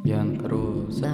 Ян Круза.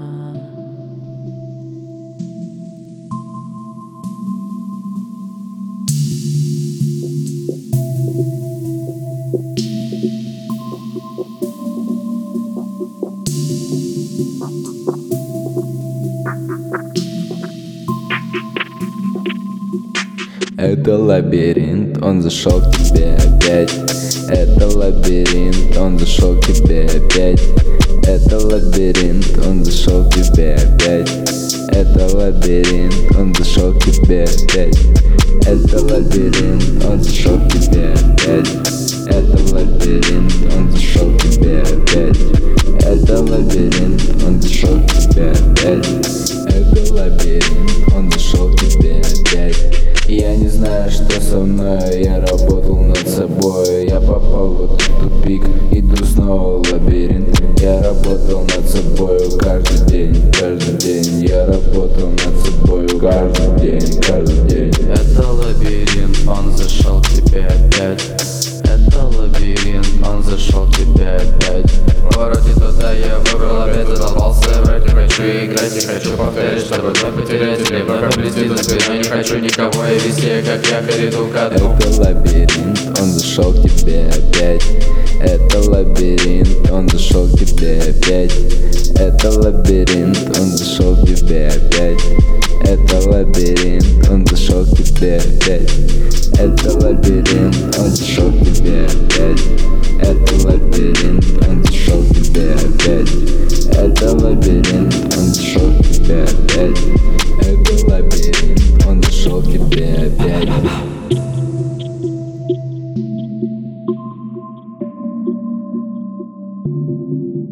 Это лабиринт, он зашел к тебе опять. Это лабиринт, он зашел к тебе опять. Это лабиринт, он зашел к тебе опять. Это лабиринт, он зашел к тебе опять. Это лабиринт, он зашел к тебе опять. Это лабиринт, он зашел к тебе опять. Это лабиринт, он зашел к тебе опять. Это лабиринт, он зашел к тебе опять. Я не знаю, что со мной, я работал над собой. Я попал в этот тупик, иду снова в лабиринт. Я работал над собой каждый день. Я работал над собой каждый день. Это лабиринт, он зашел к тебе опять. Это лабиринт, он зашел к тебе опять. Вроде туда я выбрал опять, задолбался врать. Не хочу играть, не хочу повторять, чтобы вновь потерять или вновь обрести за спиной. Не хочу никого и везде, как якорь, иду ко дну. Это лабиринт, он зашел к тебе опять. Это лабиринт, он зашел к тебе опять. Это лабиринт, он зашел к тебе опять. Это лабиринт, он зашел к тебе опять. Это лабиринт, он зашел к тебе опять. Это лабиринт, он зашел к тебе опять. Это лабиринт, он зашел к тебе опять. Это лабиринт, он зашел к тебе опять.